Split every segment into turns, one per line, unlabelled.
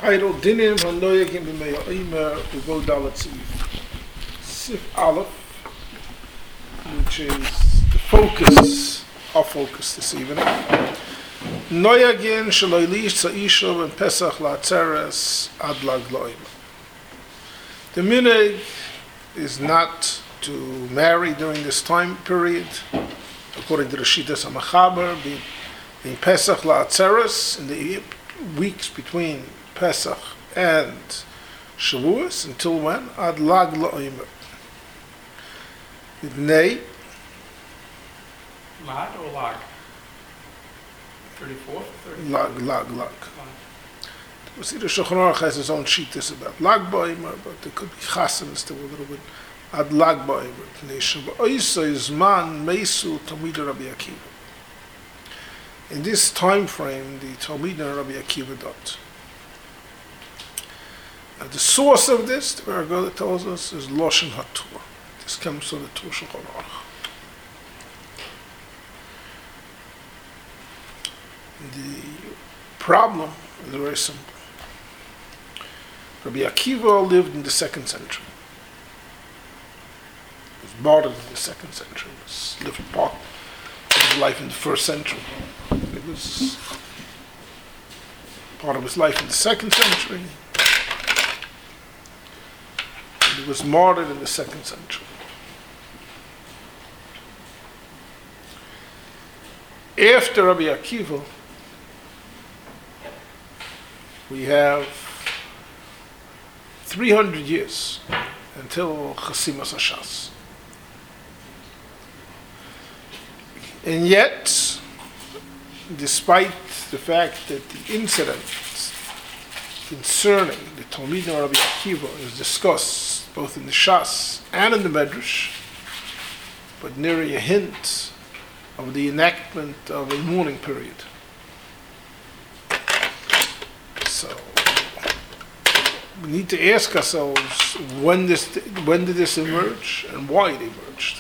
Title Dinim Hanoyagim B'Meya Omer Uvo Dalet Sif Aleph, which is the focus, our focus this evening. Noyagin Shaloilish Tza'isho and Pesach La'atzeres Ad Lag Lo'im. The minhag is not to marry during this time period, according to the Shitas HaMachaber, in Pesach La'atzeres, in the weeks between Pesach and Shavuos, until when? Ad Lag Lo'im. Ibnei.
Lad or Lag? 34th?
Lag. We see the Shulchan Aruch has his own Shitas about Lag Ba'omer, but there could be Chasans that were a little bit Ad Lag Ba'omer. Pnei Shaba'oisei Zman Meisu Talmidei Rabbi Akiva. In this time frame, the Talmidei Rabbi Akiva dot. Now, the source of this, the Ragada tells us, is Loshen HaTur. This comes from the Tur Shulchan Aruch. The problem is very simple. Rabbi Akiva lived in the 2nd century. He was martyred in the 2nd century. He lived part of his life in the 1st century. It was part of his life in the 2nd century. And he was martyred in the 2nd century. After Rabbi Akiva, we have 300 years until Chasimas Hashas. And yet, despite the fact that the incident concerning the Talmidei Rabbi Akiva is discussed both in the Shas and in the Medrash, but nary a hint of the enactment of a mourning period. So we need to ask ourselves when did this emerge and why it emerged.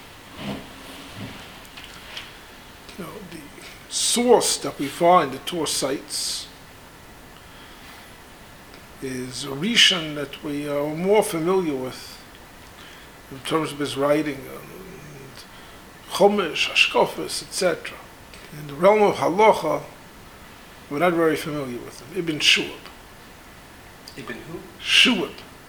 You know, the source that we find the Torah cites is a Rishon that we are more familiar with in terms of his writing, Chumash, Hashkofas, etc. In the realm of Halacha, we're not very familiar with him. Ibn Shu'ab.
Ibn who?
Shu'ab.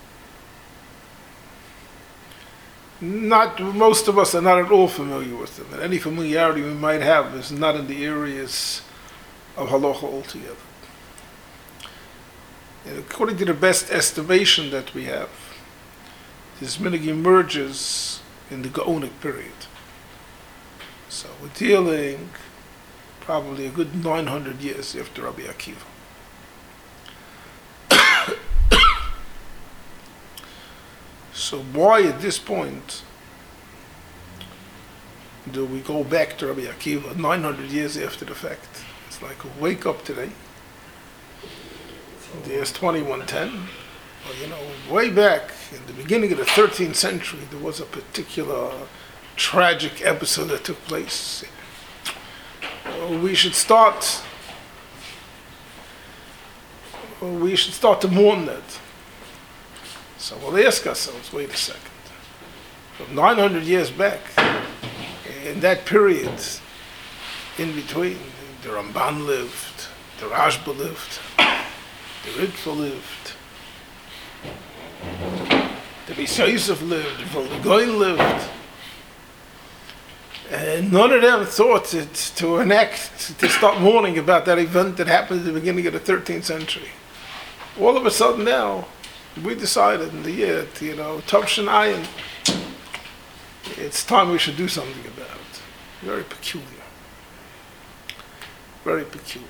Not, most of us are not at all familiar with him, and any familiarity we might have is not in the areas of Halacha altogether. And according to the best estimation that we have, this minhag emerges in the Gaonic period. So we're dealing probably a good 900 years after Rabbi Akiva. So why at this point do we go back to Rabbi Akiva 900 years after the fact? It's like a wake up today. In the year 2110. Well, you know, way back in the beginning of the 13th century, there was a particular tragic episode that took place. We should start to mourn that. So we'll ask ourselves, wait a second. From 900 years back, in that period, in between, the Ramban lived, the Rashba lived, the Ritva lived, the Beis Yosef lived, the Vilna Gaon lived. And none of them thought to start mourning about that event that happened at the beginning of the 13th century. All of a sudden now, we decided in the year, Tavshin Ayin, it's time we should do something about it. Very peculiar. Very peculiar.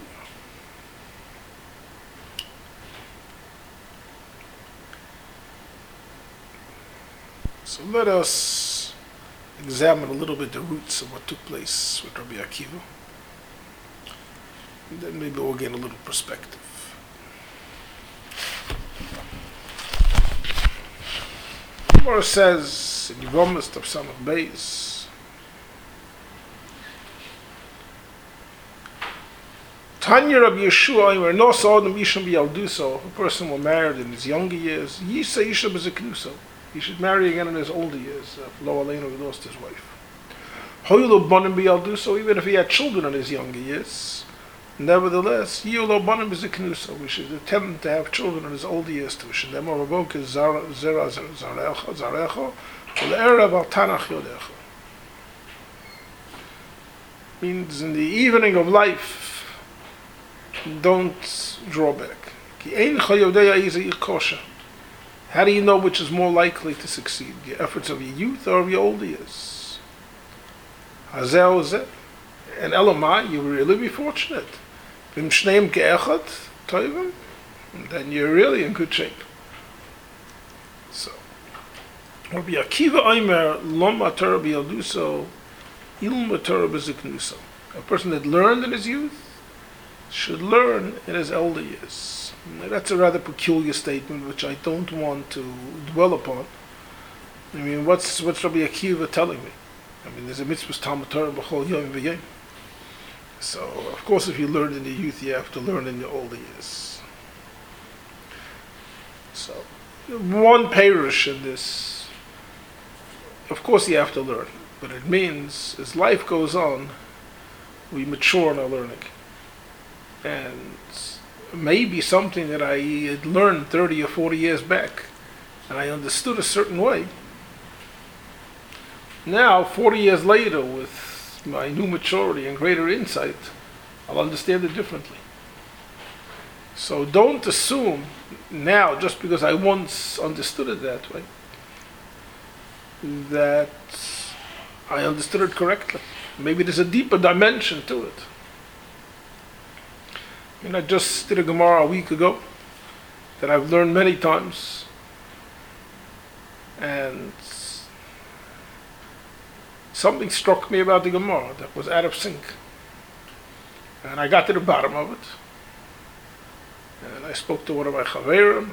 So let us examine a little bit the roots of what took place with Rabbi Akiva. And then maybe we'll gain a little perspective. The Gemara says in Yevamos Tav Samach Beis, Tanya of Yeshua, or no Sodom Yisham Yalduso, a person who married in his younger years, Yisa Yisham is a Knuso. He should marry again in his older years. Lo Aleinu, he lost his wife. Hoyulo Bonim Yalduso, even if he had children in his younger years, nevertheless, Yulo Bonim is a Knuso. We should attempt to have children in his older years too. Shemar Rabok is Zera Zarecho, L'Erev Al Tanach Yodecho. Means in the evening of life, don't draw back. How do you know which is more likely to succeed? The efforts of your youth or of your older years? And Elamai, you will really be fortunate. Then you're really in good shape. So, Rabbi Akiva Omer, Lom Matar B'Yalduso, Il Matar B'Ziknuso. A person that learned in his youth should learn in his elder years. Now, that's a rather peculiar statement, which I don't want to dwell upon. I mean, what's Rabbi Akiva telling me? I mean, there's a mitzvah Talmud Torah b'chol yom v'yom. So, of course, if you learn in the youth, you have to learn in your older years. So, one parish in this, of course, you have to learn, but it means as life goes on, we mature in our learning. And maybe something that I had learned 30 or 40 years back, and I understood a certain way. Now, 40 years later, with my new maturity and greater insight, I'll understand it differently. So don't assume now, just because I once understood it that way, that I understood it correctly. Maybe there's a deeper dimension to it. I just did a Gemara a week ago that I've learned many times, and something struck me about the Gemara that was out of sync, and I got to the bottom of it, and I spoke to one of my chaverim,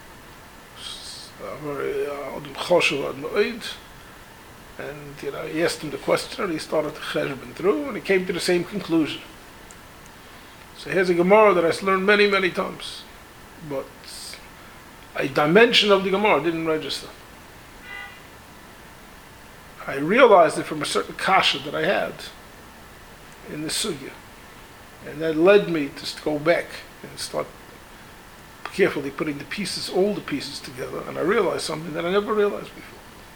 and he asked him the question, and he started to cheshbon through, and he came to the same conclusion. So here's a Gemara that I've learned many, many times, but a dimension of the Gemara didn't register. I realized it from a certain kasha that I had in the sugya, and that led me to go back and start carefully putting all the pieces together, and I realized something that I never realized before.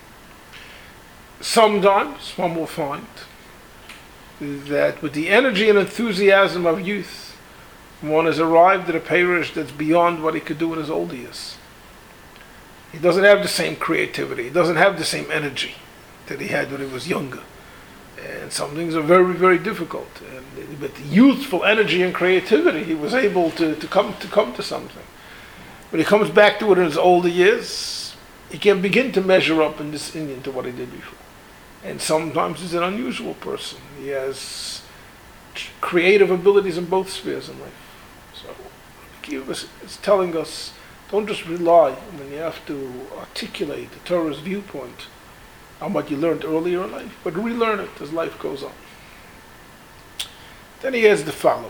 Sometimes one will find that with the energy and enthusiasm of youth, one has arrived at a parish that's beyond what he could do in his old years. He doesn't have the same creativity. He doesn't have the same energy that he had when he was younger. And some things are very, very difficult. And with youthful energy and creativity, he was able to come to something. When he comes back to it in his older years, he can begin to measure up in this Indian to what he did before. And sometimes he's an unusual person. He has creative abilities in both spheres in life. So, Kiva is telling us, don't just rely when you have to articulate the Torah's viewpoint on what you learned earlier in life, but relearn it as life goes on. Then he adds the following.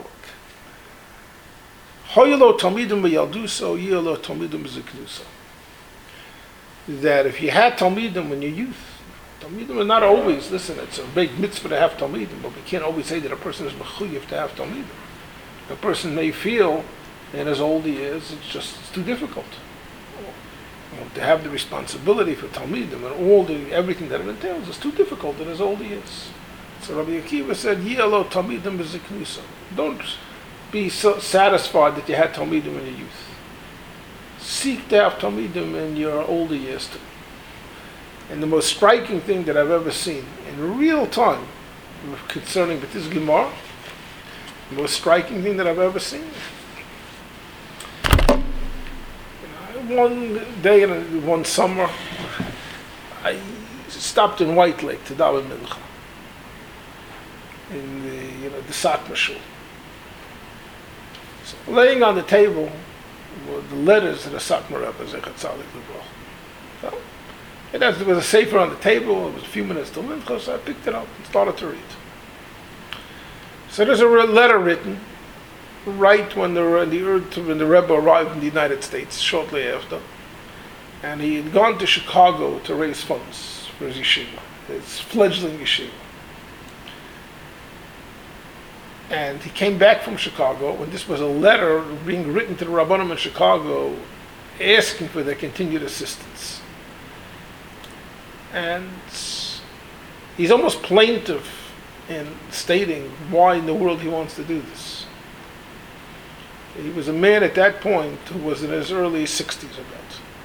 That if you had Talmidim in your youth, Talmidim are not always, listen, it's a big mitzvah to have Talmidim, but we can't always say that a person is mechuyev to have Talmidim. A person may feel in his older years, it's too difficult. To have the responsibility for Talmidim and everything that it entails is too difficult in his older years. So Rabbi Akiva said, Yelo Talmidim b'ziknusa. Don't be so satisfied that you had Talmidim in your youth. Seek to have Talmidim in your older years too. And the most striking thing that I've ever seen in real time concerning this Gemara, the most striking thing that I've ever seen. One day, one summer, I stopped in White Lake to daven mincha in the Satmar shul. So laying on the table were the letters of the Satmar Rebbe, Zechat Tzadik Lebrach. So there was a sefer on the table. It was a few minutes till mincha, so I picked it up and started to read. So there's a letter written right when the Rebbe arrived in the United States, shortly after. And he had gone to Chicago to raise funds for his yeshiva, his fledgling yeshiva. And he came back from Chicago, and this was a letter being written to the Rabbanim in Chicago asking for their continued assistance. And he's almost plaintive in stating why in the world he wants to do this. He was a man at that point who was in his early 60s about.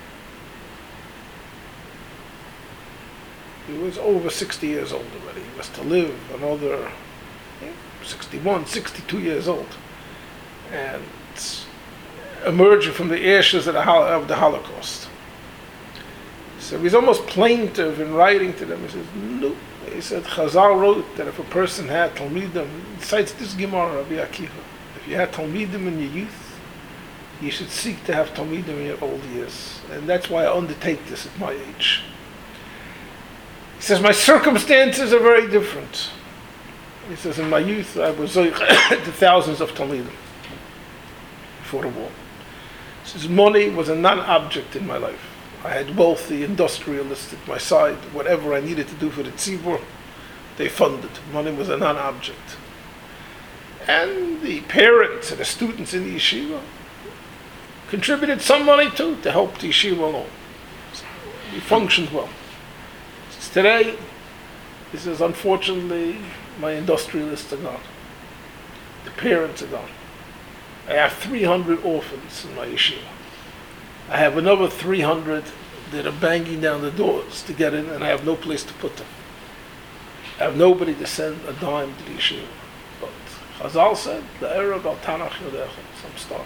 He was over 60 years old already. He was to live another 61, 62 years old. And emerging from the ashes of the Holocaust. So he's almost plaintive in writing to them. He says, no. He said, Chazal wrote that if a person had Talmidim, cites this Gemara, Rabbi Akiva, if you had Talmidim in your youth, you should seek to have Talmidim in your old years. And that's why I undertake this at my age. He says, my circumstances are very different. He says, in my youth, I was to thousands of Talmidim before the war. He says, money was a non-object in my life. I had wealthy industrialists at my side. Whatever I needed to do for the tzibur, they funded. Money was a non-object. And the parents and the students in the yeshiva contributed some money too to help the yeshiva along. So we functioned well. Since today, he says, unfortunately, my industrialists are gone. The parents are gone. I have 300 orphans in my yeshiva. I have another 300 that are banging down the doors to get in, and I have no place to put them. I have nobody to send a dime to the yeshiva. But Chazal said, the era about Tanakh Yodecha, I'm starving.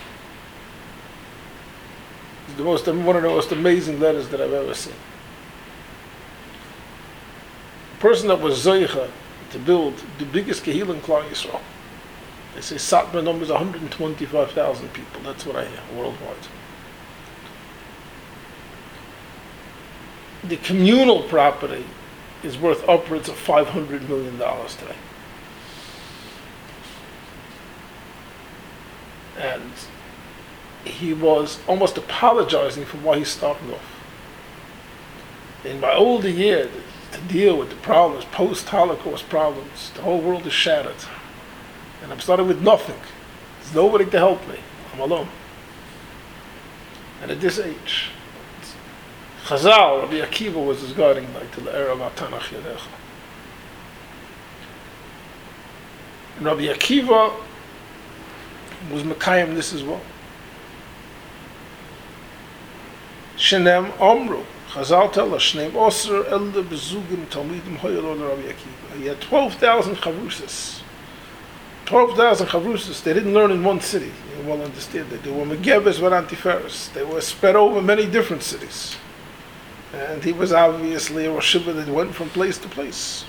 It's one of the most amazing letters that I've ever seen. A person that was Zoicha to build the biggest Kehillah in Klal Yisrael. They say Satmar numbers 125,000 people. That's what I hear, worldwide. The communal property is worth upwards of $500 million today. And he was almost apologizing for why he started off. In my older years, to deal with the problems, post-Holocaust problems, the whole world is shattered. And I'm starting with nothing. There's nobody to help me. I'm alone. And at this age, Chazal, Rabbi Akiva was his guiding light to the era of Tanakh Yodecha. And Rabbi Akiva was Mekayim this as well. Shenem Omru, Chazal tell us, Shneim Osir Elde Bezugim Talmidim Hoyelon Rabbi Akiva. He had 12,000 chavrusas. 12,000 chavrusas. They didn't learn in one city. You well understand that. They were Megebes were Antiferes. They were spread over many different cities. And he was obviously a Rosh Hashiva that went from place to place.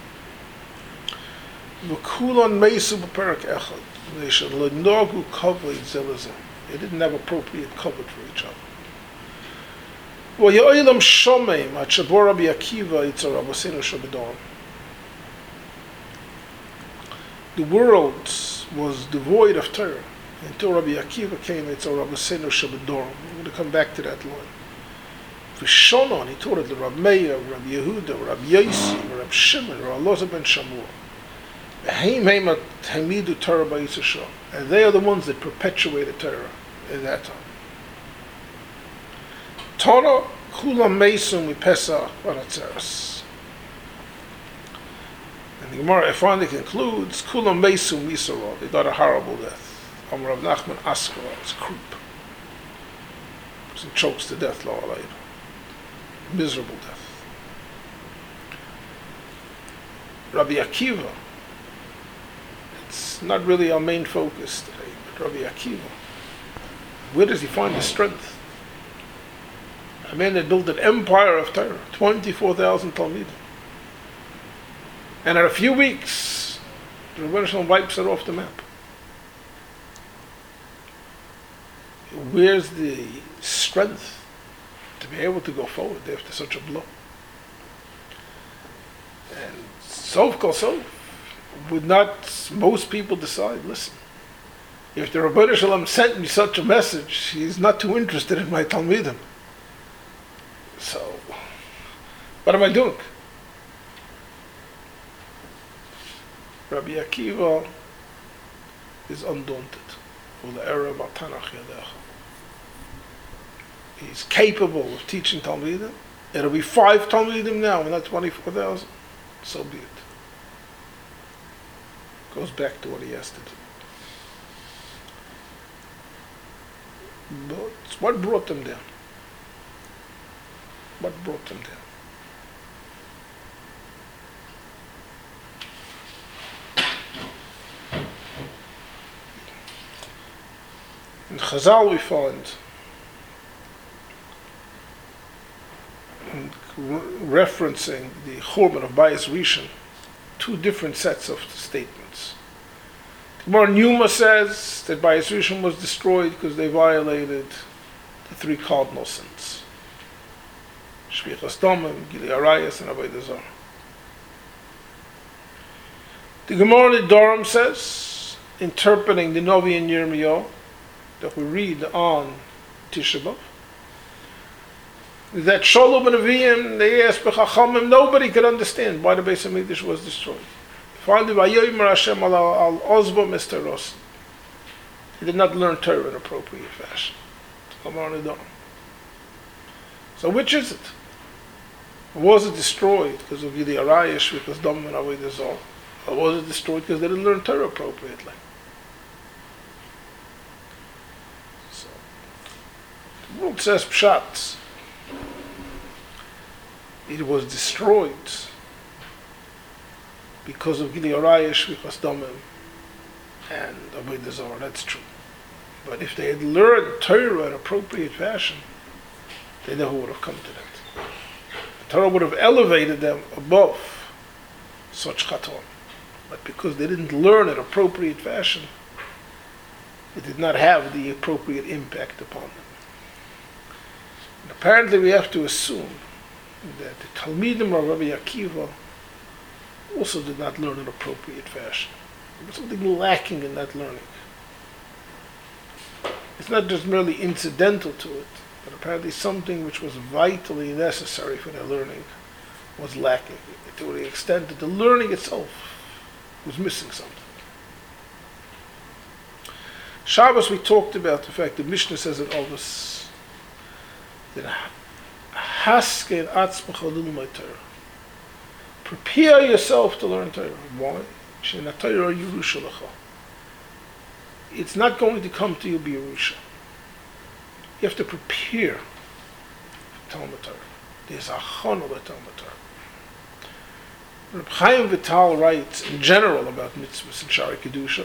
V'kulon meisu b'perak echad. L'nogu kavod zelazeh. They didn't have appropriate kavod for each other. V'yo'ilam shomeim at shabor Rabbi Akiva yitzar Rabbeinu Shabbadorim. The world was devoid of Torah until Rabbi Akiva came. Yitzar Rabbeinu Shabbadorim. We're going to come back to that line. Shonon, he taught it to Rabbi Meir, Rabbi Yehuda, Rabbi Yossi, Rabbi Shimon, Rabbi Elazar ben Shamua. And they are the ones that perpetuated Torah at that time. Torah kulam meisum mipesach v'ratzeres. And the Gemara finally concludes, kulam meisum misarov. They got a horrible death. Rav Nachman Askara was croup. He chokes to death, lo alayhi. Miserable death. Rabbi Akiva, it's not really our main focus today, but Rabbi Akiva, where does he find the strength? A man that built an empire of Torah, 24,000 Talmidim. And in a few weeks, the Rebbeinu Shalom wipes it off the map. Where's the strength to be able to go forward after such a blow? And Sof Kol Sof, would not most people decide, listen, If the Rebbeinu Shalom sent me such a message, he's not too interested in my Talmidim. So, what am I doing? Rabbi Akiva is undaunted. He's capable of teaching Talmidim. It'll be 5 Talmidim now, and not 24,000. So be it. Goes back to what he has to do. But what brought them down? What brought them down? In Chazal we find, referencing the Churban of Bayis Rishon, 2 different sets of statements. Gemara Numa says that Bayis Rishon was destroyed because they violated the 3 cardinal sins: Shvichas Damim, Gilui Arayos, and Avodah Zarah. The Gemara in Durham says, interpreting the Novi and Yirmiyahu that we read on Tisha B'Av, that Shalom and Aviyim, they asked B'Chachamim, nobody could understand why the Beis HaMikdash was destroyed. Finally, Vayomer Hashem al Ozbo Mr. Ross. He did not learn Torah in appropriate fashion. So which is it? Was it destroyed because of Yidei Arayish, because Dom and Avodah Zarah? Or was it destroyed because they didn't learn Torah appropriately? So, the world says Pshat. It was destroyed because of Gilui Arayos, Shvichas Damim, and Avodah Zarah. That's true. But if they had learned Torah in appropriate fashion, they never would have come to that. The Torah would have elevated them above such chaton. But because they didn't learn in appropriate fashion, it did not have the appropriate impact upon them. And apparently we have to assume that the Talmidim of Rabbi Akiva also did not learn in appropriate fashion. There was something lacking in that learning. It's not just merely incidental to it, but apparently something which was vitally necessary for their learning was lacking, to the extent that the learning itself was missing something. Shabbos, we talked about the fact that Mishnah says in Ovos that Hasken atzmacha lilmod Torah. Prepare yourself to learn Torah. Why? She'ena Torah Yerusha lecha. It's not going to come to you be Yerusha. You have to prepare for Talmud Torah. There's a chana to Talmud Torah. Reb Chaim Vital writes in general about mitzvahs and Shari Kedusha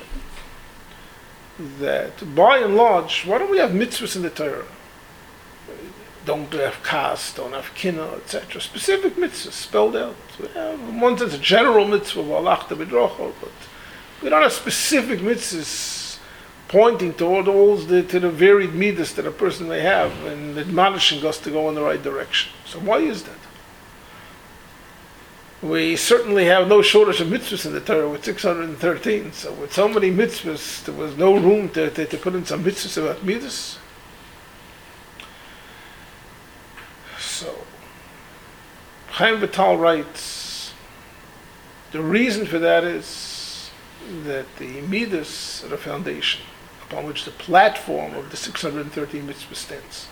that by and large, why don't we have mitzvahs in the Torah? Don't have kas, don't have kina, etc. Specific mitzvahs spelled out. We have, in one sense, a general mitzvah of alachta b'drocha, but we don't have specific mitzvahs pointing toward all to the varied midas that a person may have and admonishing us to go in the right direction. So why is that? We certainly have no shortage of mitzvahs in the Torah with 613. So with so many mitzvahs, there was no room to put in some mitzvahs about midas. So, Chaim Vital writes, the reason for that is that the midas are the foundation upon which the platform of the 613 mitzvahs stands.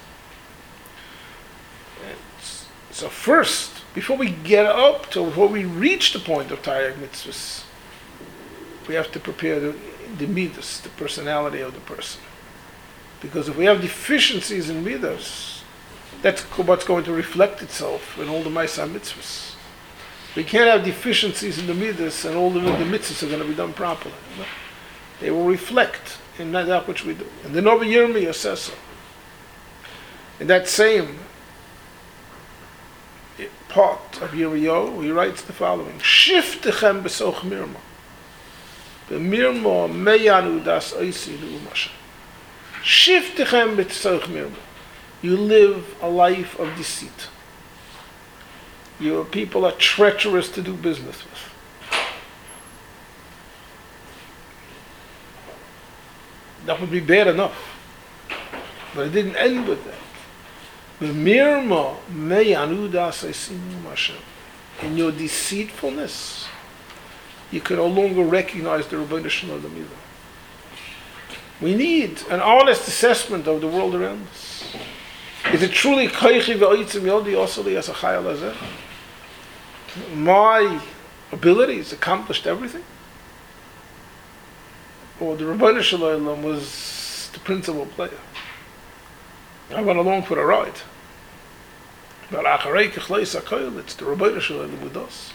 And so first, before we reach the point of Taryag mitzvahs, we have to prepare the midas, the personality of the person. Because if we have deficiencies in midas, that's what's going to reflect itself in all the Ma'aseh mitzvahs. We can't have deficiencies in the midas and all the mitzvahs are going to be done properly. No? They will reflect in that which we do. And the Novi Yirmiyahu says so. In that same part of Yirmiyahu, he writes the following: Shiftechem b'soch mirma, b'mirma meyanu das oisi l'umasha. Shiftechem b'soch mirma. You live a life of deceit. Your people are treacherous to do business with. That would be bad enough. But it didn't end with that. B'mirma meyanu das eisinu Hashem. In your deceitfulness, you can no longer recognize the Rebbeinu Shalom either. We need an honest assessment of the world around us. Is it truly koichi ve'oitzim yodi osali as a chayal hazeh? My abilities accomplished everything? Or the Rebbeinu Shalom was the principal player? I went along for a ride. But acharei kechleis hakoil, it's the Rebbeinu Shalom with us.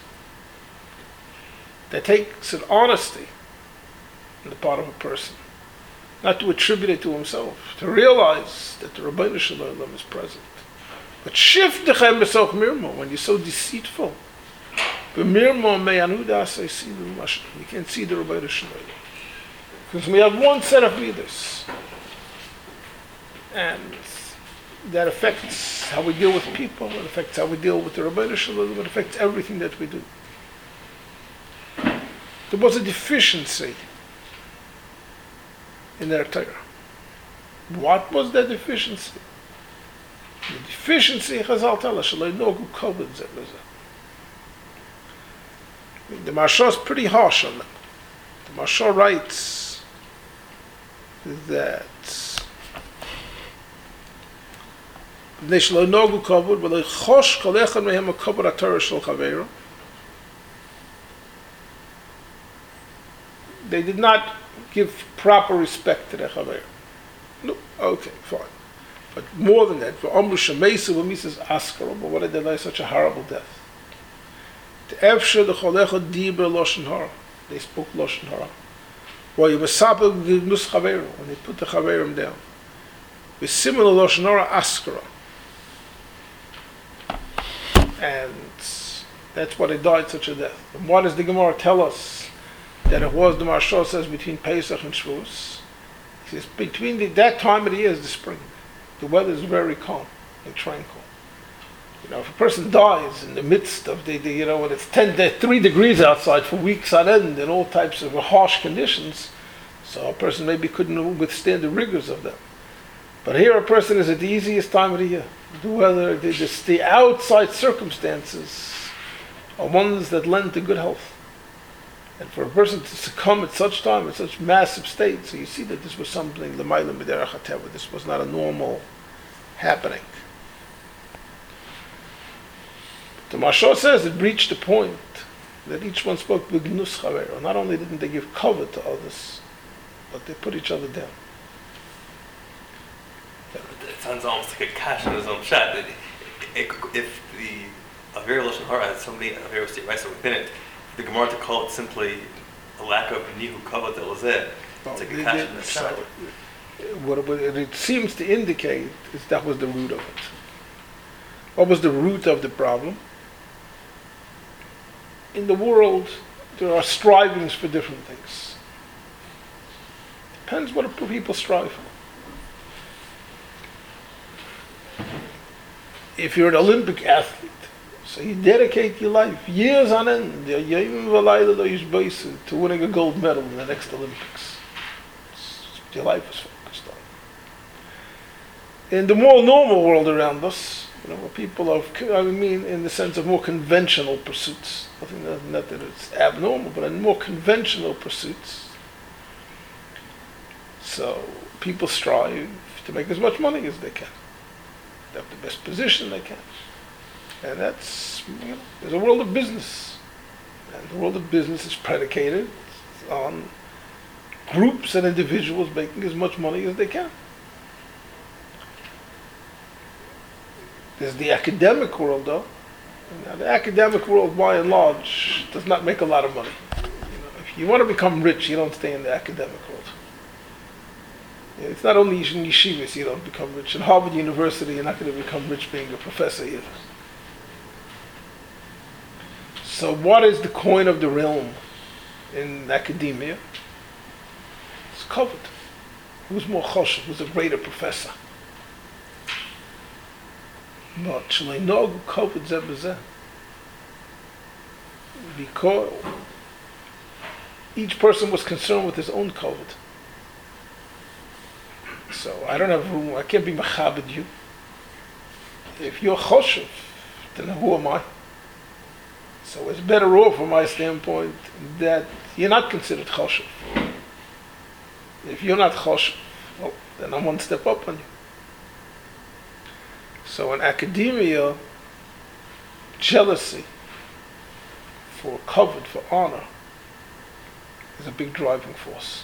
That takes an honesty on the part of a person, not to attribute it to himself, to realize that the Rebbeinu Shalom is present. But shift dechem b'soch mirmo, when you're so deceitful, b'mirmo meyanu das eisinu Hashem, you can't see the Rebbeinu Shalom. Because we have one set of leaders, and that affects how we deal with people, it affects how we deal with the Rebbeinu Shalom, it affects everything that we do. There was a deficiency in their Torah. What was that deficiency? The deficiency, Chazal tell us, shalei nogu kovod zeh b'zeh. The Maharsha is pretty harsh on them. The Maharsha writes that they shalei nogu kovod v'lei chosh kol echad mehem a kovod haTorah shel chaveiro. They did not give proper respect to their chaver. No, okay, fine. But more than that, for Amru Shemeisu v'Mises Askara, but what did they die such a horrible death? The Efshe the Cholecha Diber Loshen Hara. They spoke Loshen Hara. Well, you Masapel Gnus Chaveru, when they put the Chaverim down. With similar Loshen Hara Askara. And that's why they died such a death. And what does the Gemara tell us? That it was, the Maharsha says, between Pesach and Shavuos. He says, that time of the year is the spring. The weather is very calm and tranquil. You know, if a person dies in the midst of when it's 3 degrees outside for weeks on end and all types of harsh conditions, so a person maybe couldn't withstand the rigors of them. But here a person is at the easiest time of the year. The weather, the outside circumstances are ones that lend to good health. And for a person to succumb at such time, at such massive state, so you see that this was something, l'mayla miderech hateva, this was not a normal happening. The Maharsha says it reached the point that each one spoke b'gnus chaver. Not only didn't they give cover to others, but they put each other down.
It sounds almost like a kash in his own shot. If the Aver Loshen Hara has so many Aver Rice within it, the Gemara to call it simply a lack of nihu kavod elazeh. It's like a kash in the shot.
What it seems to indicate is that was the root of it. What was the root of the problem? In the world, there are strivings for different things. Depends what people strive for. If you're an Olympic athlete, so you dedicate your life, years on end, to winning a gold medal in the next Olympics. Your life is focused on. In the more normal world around us, where people are, in the sense of more conventional pursuits, not that it's abnormal, but in more conventional pursuits, so people strive to make as much money as they can. They have the best position they can. And that's, there's a world of business. And the world of business is predicated on groups and individuals making as much money as they can. There's the academic world, though. Now, the academic world, by and large, does not make a lot of money. If you want to become rich, you don't stay in the academic world. It's not only in yeshivas you don't become rich. In Harvard University, you're not going to become rich being a professor either. So what is the coin of the realm in academia? It's covered. Who's more choshev? Who's a greater professor? But shalei nogu kovod zeh b'zeh. Because each person was concerned with his own kovod. So I don't have room, I can't be machabed you. If you're choshev, then who am I? So it's better off from my standpoint that you're not considered choshev. If you're not choshev, well, then I'm one step up on you. So in academia, jealousy for covet, for honor, is a big driving force.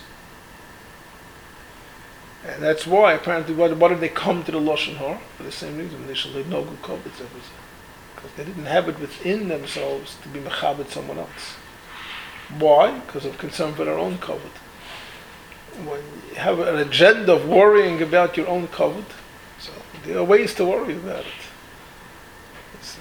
And that's why, apparently, why did they come to the Lashon Hara? For the same reason. They should have no good covet everything. Because they didn't have it within themselves to be mechabed someone else. Why? Because of concern for their own covet. When you have an agenda of worrying about your own covet, so there are ways to worry about it. It's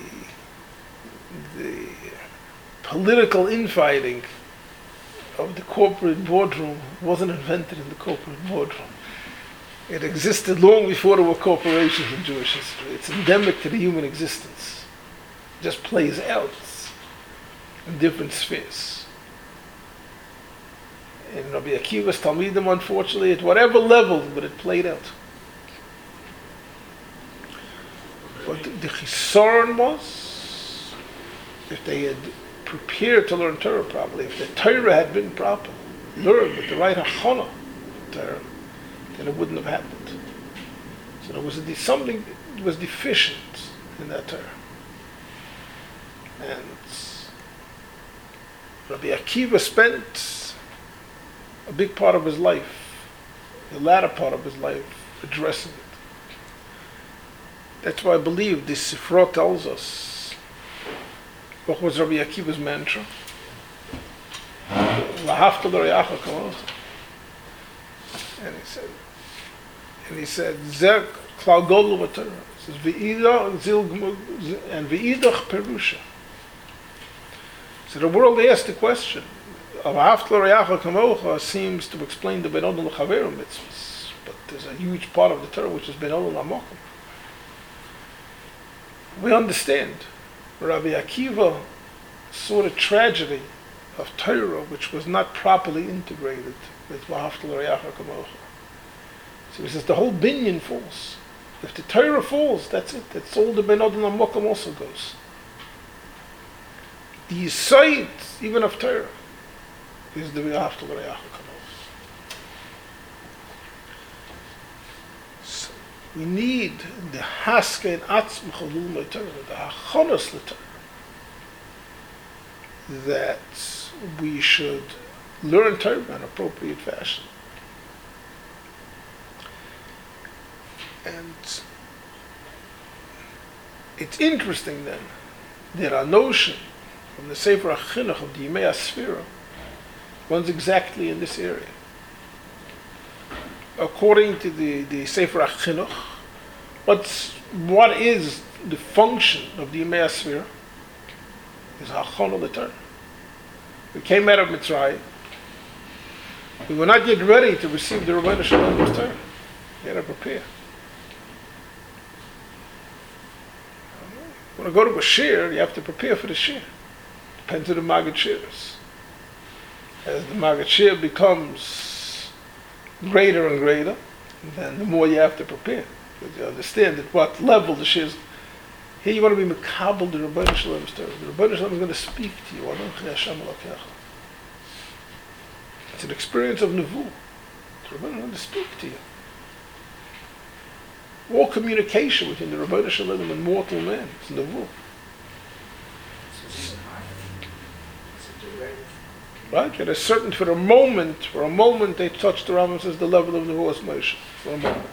the political infighting of the corporate boardroom wasn't invented in the corporate boardroom. It existed long before there were corporations in Jewish history. It's endemic to the human existence. It just plays out in different spheres. In Rabbi Akiva's Talmidim, unfortunately, at whatever level, but it played out. But the chisaron was, if they had prepared to learn Torah properly, if the Torah had been proper, learned with the right hachana Torah, then it wouldn't have happened. So there was something that was deficient in that Torah. And Rabbi Akiva spent a big part of his life, the latter part of his life, addressing it. That's why I believe this Sifra tells us what was Rabbi Akiva's mantra. V'ahavta l'reacha kamocha. And he said, Zeh klal godel b'Torah. It says, V'idach zil and v'idach perusha. So the world asked the question, V'ahavta l'reacha kamocha seems to explain the ben odom l'chaveru mitzvahs, but there's a huge part of the Torah which is ben odom l'mokum. We understand. Rabbi Akiva saw the tragedy of Torah, which was not properly integrated with V'ahavta l'reacha kamocha. So he says the whole binyan falls. If the Torah falls, that's it. That's all the ben odom l'mokum also goes. The yesod, even of Torah, is the V'ahavta l'reacha kamocha. So we need the haske in atzm chalul my Torah, the hachonos l'Torah, that we should learn Torah in an appropriate fashion. And it's interesting then that our notion from the Sefer HaChinuch of the Yimei HaSfira runs exactly in this area. According to the Sefer HaChinuch, what is the function of the Yimei HaSfira? Is Hachana l'Torah. We came out of Mitzrayim. We were not yet ready to receive the Rebbeinu Shalom's Torah. We had to prepare. When you go to a shir, you have to prepare for the shir. Depends on the Maggid Shirs. As the Maggid Shir becomes greater and greater, then the more you have to prepare. Because you understand at what level the shir is. Here you want to be mekabel the Rebbeinu Shalom's Torah. The Rebbeinu Shalom is going to speak to you. It's an experience of nevuah. The Rebbeinu is going to speak to you. All communication between the Rebbeinu Shalom and mortal man is nevuah. Right? At a certain, for a moment they touch the Rambam says the level of nevuah is Moshe. For a moment.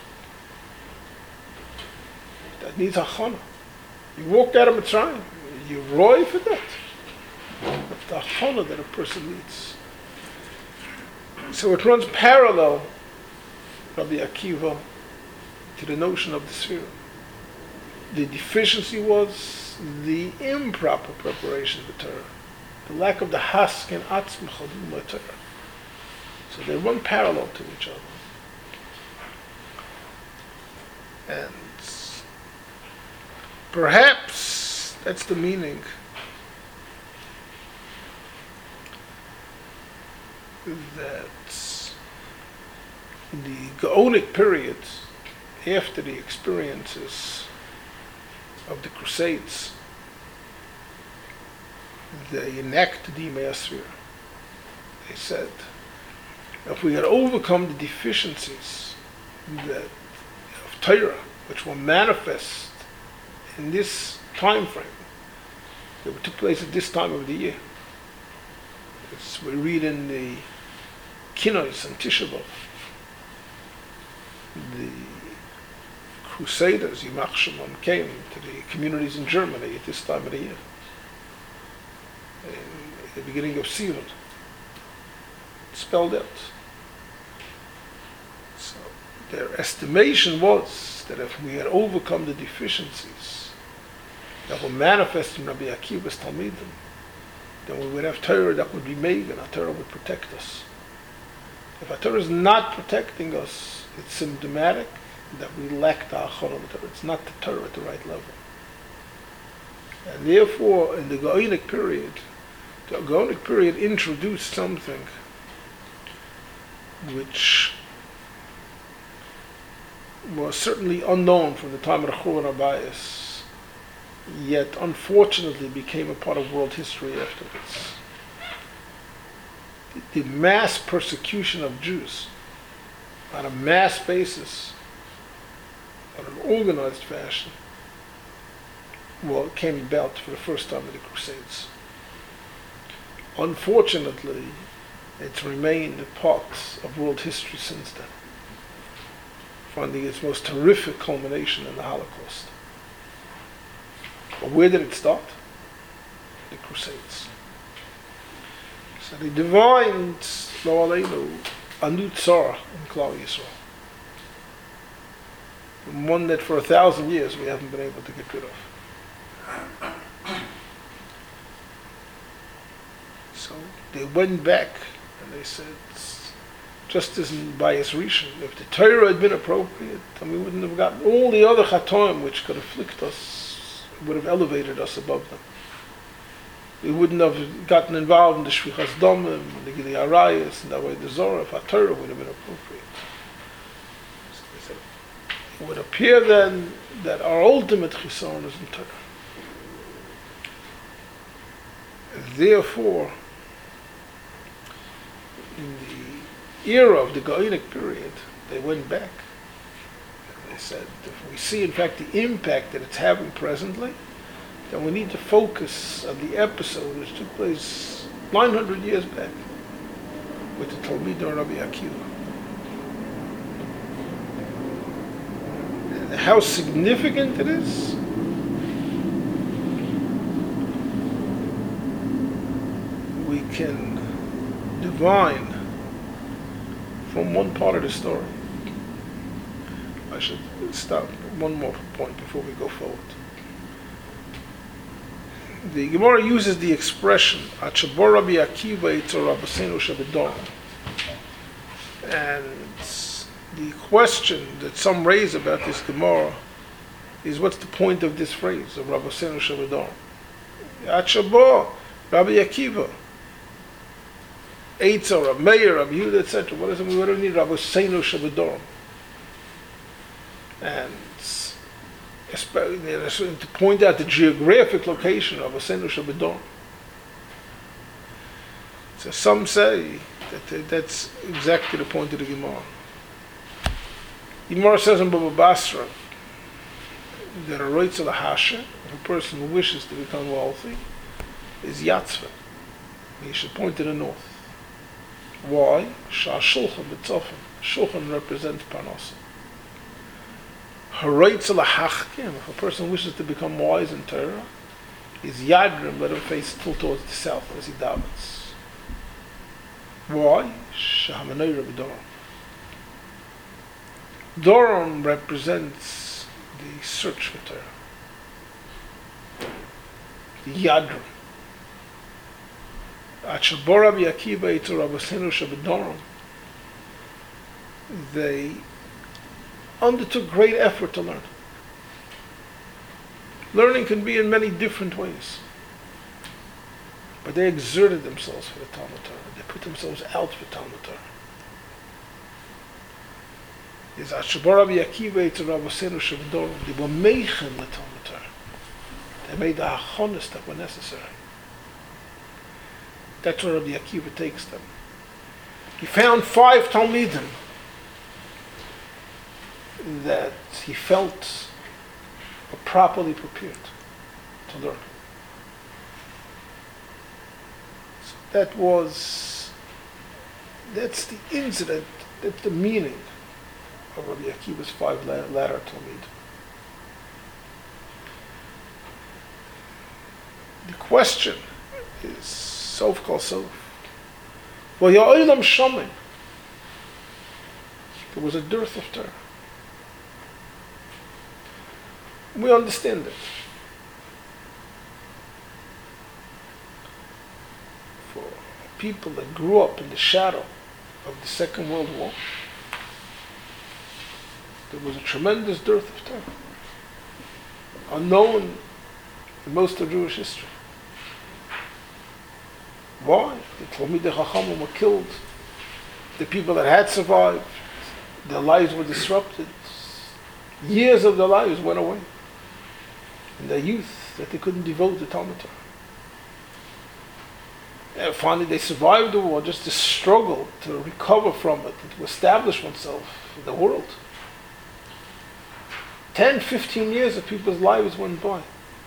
That needs hachana. You walked out of Mitzrayim. You roy for that. That's the hachana that a person needs. So it runs parallel, Rabbi Akiva, to the notion of the Sfira. The deficiency was the improper preparation of the Torah. The lack of the hask and atzm chadul Torah. So they run parallel to each other. And perhaps that's the meaning that in the Gaonic period, after the experiences of the Crusades, they enacted the Maasvir. They said, if we had overcome the deficiencies of Torah, which were manifest in this time frame, that took place at this time of the year, as we read in the Kinois and Tisha B'Av, the Crusaders, Yimach Shimon, came to the communities in Germany at this time of the year, in the beginning of Sivan, spelled out. So their estimation was that if we had overcome the deficiencies that were manifest in Rabbi Akiva's Talmidim, then we would have Torah that would be made, and our Torah would protect us. If our Torah is not protecting us, it's symptomatic that we lack the Achon of the Torah. It's not the Torah at the right level. And therefore, in the Gaonic period introduced something which was certainly unknown from the time of the Churban Abayis, yet unfortunately became a part of world history afterwards. The mass persecution of Jews on a mass basis, on an organized fashion, came about for the first time in the Crusades. Unfortunately, it's remained a part of world history since then, finding its most horrific culmination in the Holocaust. But where did it start? The Crusades. So they divined, lo aleinu, a new tzara in Klal Yisrael. One that for 1,000 years we haven't been able to get rid of. So they went back and they said, just as in Bayis Rishon, if the Torah had been appropriate, then we wouldn't have gotten all the other chatoim which could afflict us, would have elevated us above them. We wouldn't have gotten involved in the Shvichas Damim, and the Gili Arayas, and the way the Zorah, if our Torah would have been appropriate. So they said, it would appear then that our ultimate chisaron is in Torah. Therefore, in the era of the Gaonic period, they went back and they said, if we see in fact the impact that it's having presently, then we need to focus on the episode which took place 900 years back with the Talmidim Rabbi Akiva. And how significant it is, we can divine from one part of the story. I should stop one more point before we go forward. The Gemara uses the expression "Achabor Rabbi Akiva Yitzor Rabbeinu Shabedor," and the question that some raise about this Gemara is, what's the point of this phrase of Rabbeinu Shabedor? Achabor Rabbi Akiva, Eitzor, Rabbi Meir, Rabbi Yehuda, etc. What does it mean? We don't need Rabbeinu Shabedor. And to point out the geographic location of Rabbeinu Shabedor. So some say that that's exactly the point of the Gemara. Gemara says in Baba Basra that a Reitzel Hasha, if a person who wishes to become wealthy, is Yatzvah. He should point to the north. Why? Shah Shulchan B'tzofim. Shulchan represents Parnasa. Hareitzel Hachkim, if a person wishes to become wise in Torah, is Yadrim, let him face full towards the south as he davens. Why? Shahamanayra B'Doram. Doram represents the search for Torah. The Yadrim. Achabor Rabbi Akiva Yitzor Rabbeinu Shabedor, they undertook great effort to learn. Learning can be in many different ways, but they exerted themselves for the Talmud Torah. They put themselves out for Talmud Torah. is Ashabar Rabbi Akiva to Rabbi Senu Shavdorim. They were meichen the Talmud Torah. They made the hachonis that were necessary. That's where Rabbi Akiva takes them. He found 5 Talmidim that he felt were properly prepared to learn. So that's the incident, that's the meaning of Rabbi Akiva's 5 latter Talmid. The question is, Sof kol sof. Well, Ya'olam Shomim. There was a dearth of Torah. We understand it. For people that grew up in the shadow of the Second World War, there was a tremendous dearth of Torah, unknown in most of Jewish history. Why? The Talmidei Chachamim were killed. The people that had survived, their lives were disrupted. Years of their lives went away. In their youth, that they couldn't devote to Talmud Torah. And finally, they survived the war, just to struggle to recover from it and to establish oneself in the world. 10, 15 years of people's lives went by.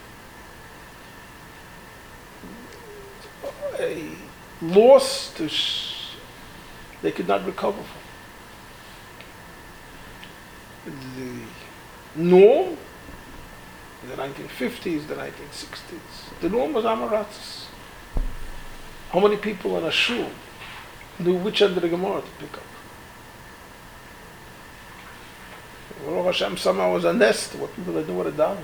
A loss they could not recover from. The norm in the 1950s, the 1960s, the norm was Amaratzis. How many people in a shul knew which end of the Gemara to pick up? Baruch Hashem somehow was a nest what people that knew what to daven.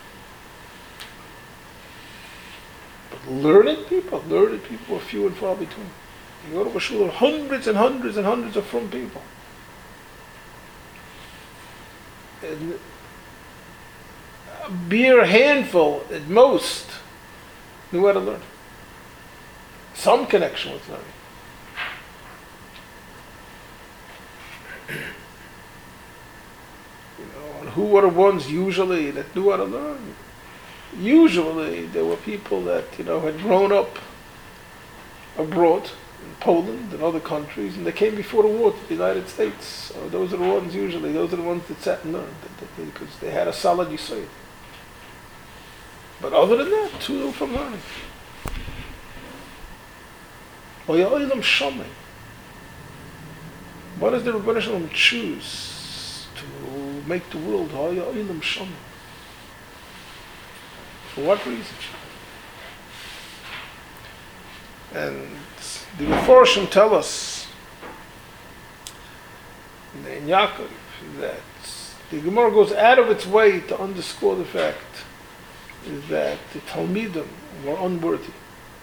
But learned people were few and far between. You go to a shul, hundreds and hundreds and hundreds of from people. And a mere handful at most knew how to learn. Some connection with learning. And who were the ones usually that knew how to learn? Usually there were people that had grown up abroad in Poland and other countries, and they came before the war to the United States. So those are the ones that sat and learned because they had a solid yesod. But other than that, too little from learning. What does the Rebbeinu Shalom choose to make the world? For what reason? And the Meforshim tell us in Yaakov that the Gemara goes out of its way to underscore the fact that the Talmidim were unworthy.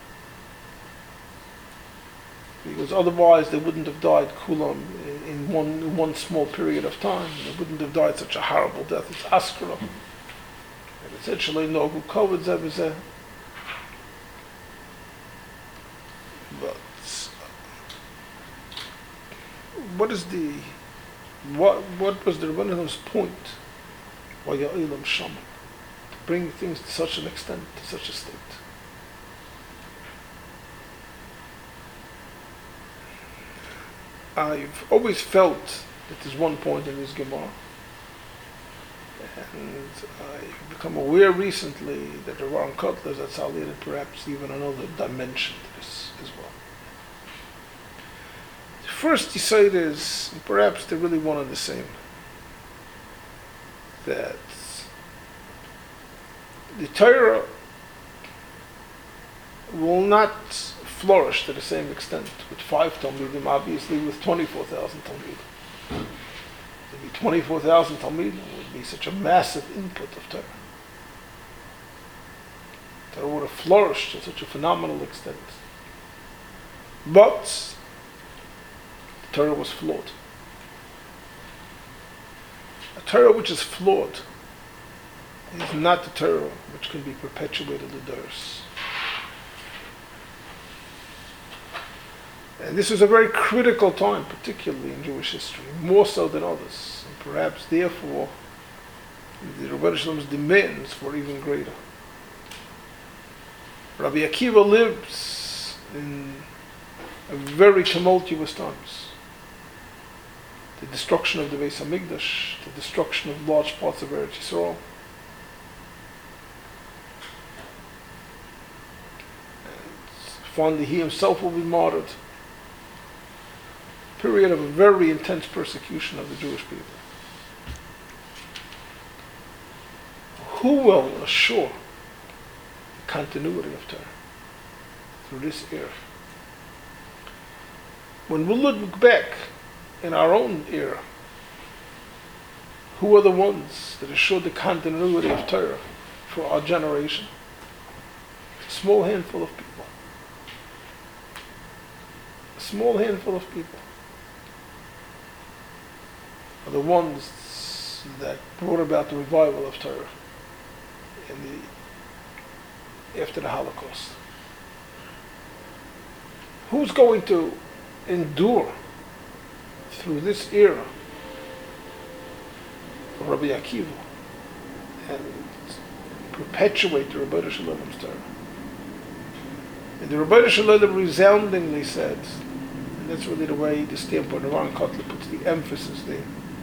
Because otherwise they wouldn't have died kulam in one small period of time. They wouldn't have died such a horrible death. It's askara. And essentially no who covered Zebizeh. But what was the Rebbeinu point? Why Ya'ilam Shaman? To bring things to such an extent, to such a state. I've always felt that there's one point in this Gemara, and I've become aware recently that the Ron Kotler that's added perhaps even another dimension to this as well. The first decide is, and perhaps they're really one and the same, that the Torah will not flourish to the same extent with 5 Talmidim, obviously with 24,000 Talmidim. To be 24,000 Talmidim would be such a massive input of Torah. Torah would have flourished to such a phenomenal extent. But the Torah was flawed. A Torah which is flawed is not the Torah which can be perpetuated in Doros. And this was a very critical time, particularly in Jewish history, more so than others. And perhaps, therefore, the Rebbeinu Shalom's demands were even greater. Rabbi Akiva lives in a very tumultuous times. The destruction of the Beis Hamikdash, the destruction of large parts of Eretz Yisrael. And finally, he himself will be martyred. Period of a very intense persecution of the Jewish people. Who will assure the continuity of Torah through this era? When we look back in our own era, who are the ones that assure the continuity of Torah for our generation? A small handful of people. A small handful of people are the ones that brought about the revival of Torah after the Holocaust. Who's going to endure through this era of Rabbi Akiva and perpetuate the Rebbeinu Shalom's Torah? And the Rebbeinu Shalom resoundingly said, and that's really the way the standpoint of Aaron Kotler puts the emphasis there,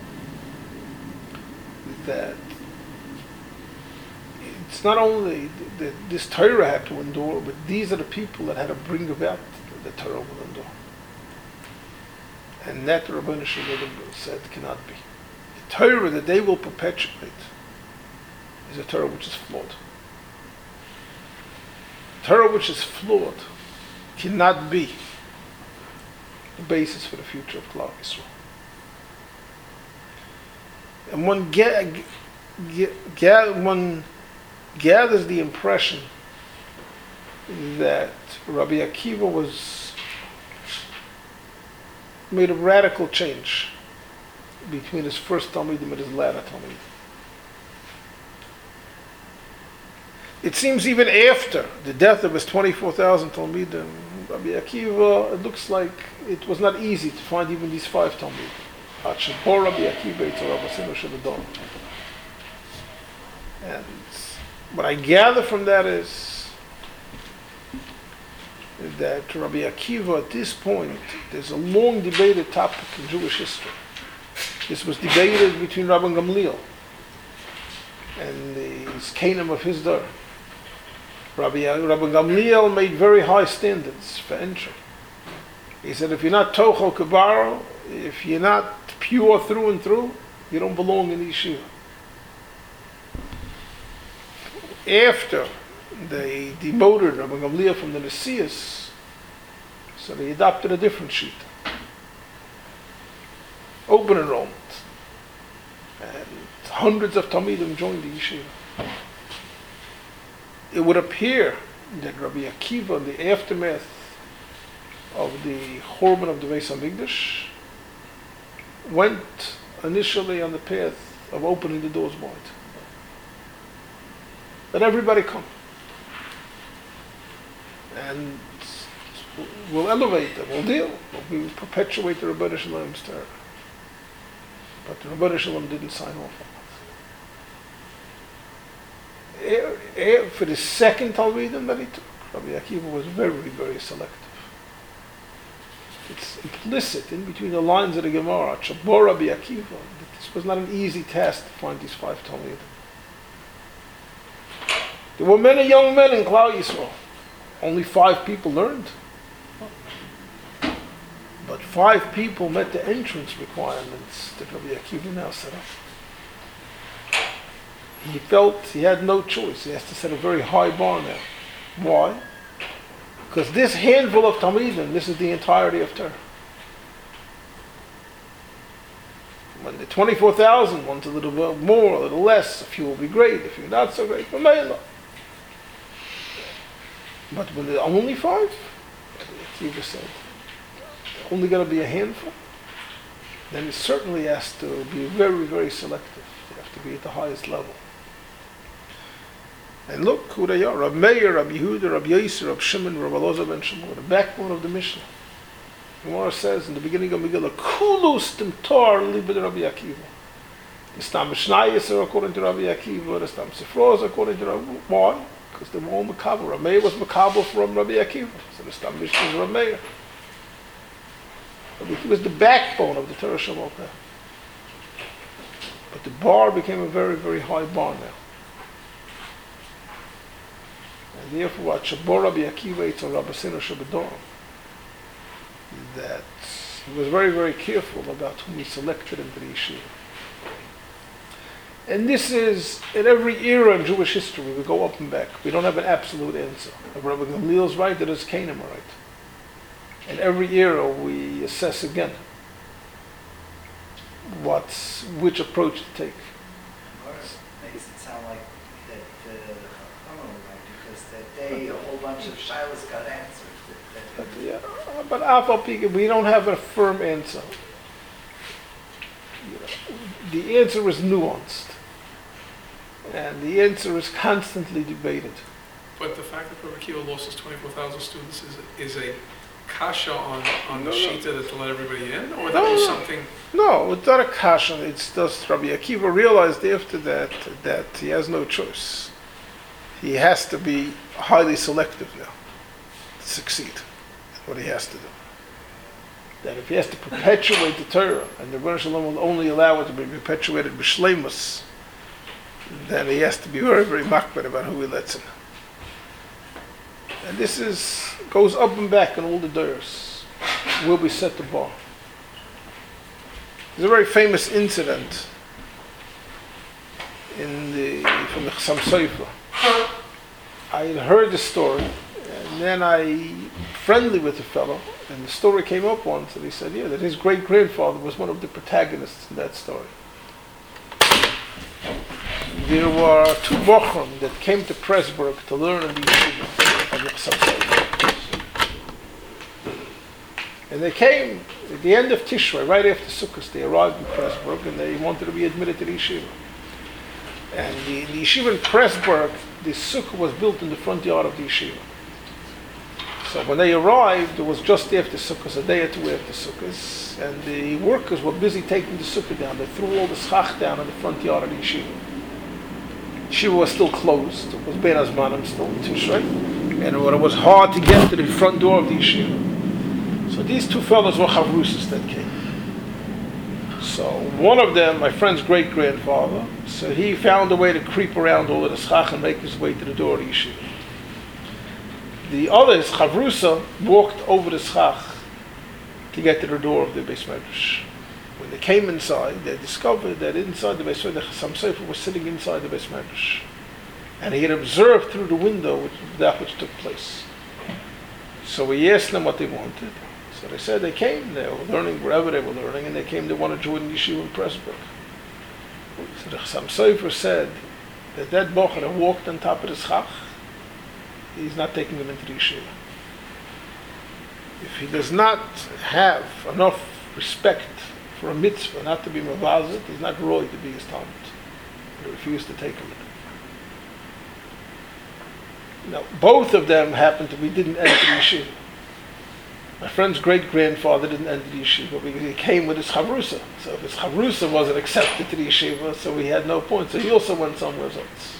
that it's not only that this Torah had to endure, but these are the people that had to bring about the Torah will endure. And that the Rebbeinu Shalom said cannot be. The Torah that they will perpetuate is a Torah which is flawed. Torah which is flawed cannot be the basis for the future of Klal Yisrael. And one gathers the impression that Rabbi Akiva made a radical change between his first Talmidim and his latter Talmidim. It seems even after the death of his 24,000 Talmidim, Rabbi Akiva, it looks like it was not easy to find even these 5 Talmidim. Rabbi Akiva, and what I gather from that is that Rabbi Akiva, at this point, there's a long debated topic in Jewish history. This was debated between Rabban Gamliel and the Zkanim of his dar. Rabban Gamliel made very high standards for entry. He said, if you're not Tocho Kabaro, if you're not pure through and through, you don't belong in the yeshiva. After they demoted Rabban Gamliel from the Nesius, so they adopted a different sheet. Open enrollment. And hundreds of Talmidim joined the yeshiva. It would appear that Rabbi Akiva, in the aftermath of the Churban of the Beis Hamikdash, went initially on the path of opening the doors wide. Let everybody come. And we'll elevate them, we'll deal, we'll perpetuate the Rebbeinu Shalom's Torah. But the Rebbeinu Shalom didn't sign off on it. For the second Talmidim that he took, Rabbi Akiva was very, very selective. It's implicit in between the lines of the Gemara, Chabor Rabbi Akiva, that this was not an easy task to find these 5 Talmidim. There were many young men in Klal Yisrael. Only 5 people learned. But 5 people met the entrance requirements that Rabbi Akiva now set up. He felt he had no choice. He has to set a very high bar now. Why? Because this handful of Talmidim, this is the entirety of Torah. When the 24,000 wants a little bit more, a little less, a few will be great, a few not so great, but when there are only 5, Akiva said, only going to be a handful, then it certainly has to be very, very selective. You have to be at the highest level. And look who they are. Rabbi Meir, Rabbi Yehuda, Rabbi Yosef, Rabbi Shimon, Rabbi Elazar ben Shmuel, the backbone of the Mishnah. Gemara says in the beginning of Megillah, Kulus tim tor libid Rabbi Akiva. The Stam Mishnayos are according to Rabbi Akiva, the Stam Sifros according to Rabbi. Why? Because they were all Makabel. Rameir was Makabel from Rabbi Akiva. So the Stam Mishnah is Rameir. Rabbi Akiva was the backbone of the Torah Shabbat. But the bar became a very, very high bar now. And therefore, what Shabbat Rabbi Akiva it's on Rabbi Sinner Shabbat, that he was very, very careful about whom he selected into the yeshiva. And this is, in every era in Jewish history, we go up and back. We don't have an absolute answer. Rabbi Gamliel is right, that is Canaan right. In every era, we assess again which approach to take.
Makes it sound like that the Chachamim were right, because that day a whole bunch of shilas got answered.
But Afal Pika, we don't have a firm answer. The answer is nuanced. And the answer is constantly debated.
But the fact that Rabbi Akiva lost his 24,000 students is a kasha on the shita that to let everybody in? Or that was something...
No, it's not a kasha. It's just Rabbi Akiva realized after that he has no choice. He has to be highly selective now to succeed. That's what he has to do. That if he has to perpetuate the Torah, and the Rebbeinu Shalom will only allow it to be perpetuated b'shleimus, then he has to be very, very makbid about who he lets in. And this goes up and back in all the doors. Will we set the bar? There's a very famous incident from the Chassam Sofer. I had heard the story, and then I friendly with the fellow, and the story came up once, and he said, that his great-grandfather was one of the protagonists in that story. There were two bochum that came to Pressburg to learn in the yeshiva of the Chassam Sofer. And they came at the end of Tishrei, right after Sukkot, they arrived in Pressburg, and they wanted to be admitted to the yeshiva. And the yeshiva in Pressburg, the sukkah was built in the front yard of the yeshiva. So when they arrived, it was just after Sukkot, a day or two after Sukkot, and the workers were busy taking the sukkah down. They threw all the schach down in the front yard of the yeshiva. The yeshiva was still closed. It was Ben Azmanim still in Tishrei, and it was hard to get to the front door of the yeshiva. So these two fellows were chavrusas that came. So one of them, my friend's great-grandfather, so he found a way to creep around all of the schach and make his way to the door of the yeshiva. The other, his chavrusa, walked over the schach to get to the door of the Beis Medrash. When they came inside, they discovered that inside the Beis Medrash, the Chassam Sofer was sitting inside the Beis Medrash. And he had observed through the window that which took place. So he asked them what they wanted. So they said they came, they were learning wherever they were learning, and they came to want to join the yeshiva in Pressburg. So the Chassam Sofer said that bocher that walked on top of the schach, he's not taking him into the yeshiva. If he does not have enough respect for a mitzvah not to be mavazit, he's not roy to be his talmud. He refused to take him in. Now, both of them happened to be didn't enter the yeshiva. My friend's great-grandfather didn't enter the yeshiva because he came with his chavrusa. So if his chavrusa wasn't accepted to the yeshiva, so he had no point. So he also went somewhere else.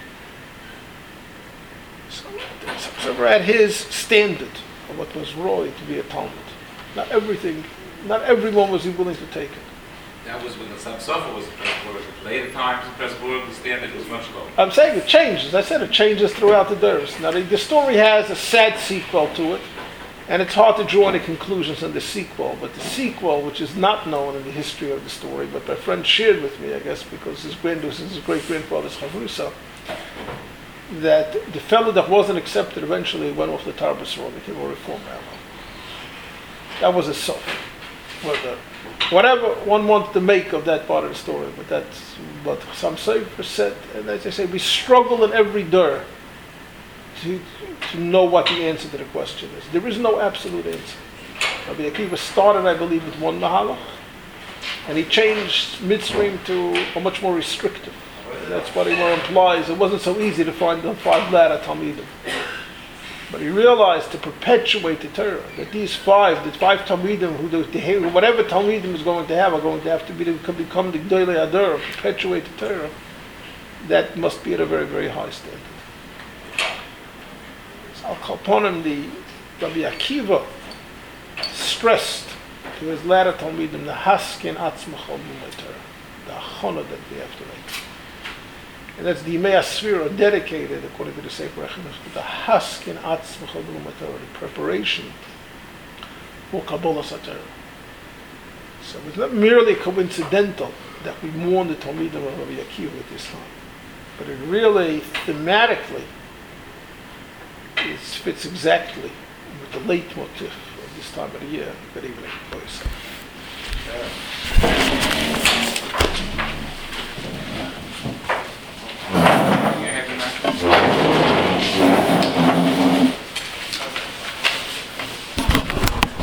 So at his standard of what was roy to be a talmud. Not everyone was willing to take it.
That was when the Chassam Sofer was in Pressburg. Later times in Pressburg, the standard was much lower.
I'm saying it changes. I said it changes throughout the days. Now the story has a sad sequel to it, and it's hard to draw any conclusions in the sequel. But the sequel, which is not known in the history of the story, but my friend shared with me, I guess, because his great-grandfather's chavrusa, that the fellow that wasn't accepted eventually went off the Tarbus road, became a reform rabbi. That was his son. Whatever one wants to make of that part of the story, but that's what some Sofer said. And as I say, we struggle in every door to know what the answer to the question is. There is no absolute answer. Rabbi Akiva started, I believe, with one mahalach, and he changed Mitzrayim to a much more restrictive. And that's what he more implies. It wasn't so easy to find the 5 ladder Talmidim. But he realized to perpetuate the Torah, that the five Talmidim, whatever Talmidim is going to have, are going to have to become the Gdolei Ador, perpetuate the Torah. That must be at a very, very high standard. So Al Kalponim, the Rabbi Akiva stressed to his latter Talmidim, the Haskin Atzmachol B'may Torah, the Achona that we have to make. And that's the Yimei Asfira dedicated, according to the Sefer HaChinuch, to the Haskin Atzmachol B'may Torah, the preparation for Kabbalah Torah. So it's not merely coincidental that we mourn the Talmidim of Rabbi Akiva at this time, but it really, thematically, fits exactly with the leitmotif of this time of the year. Good evening, boys.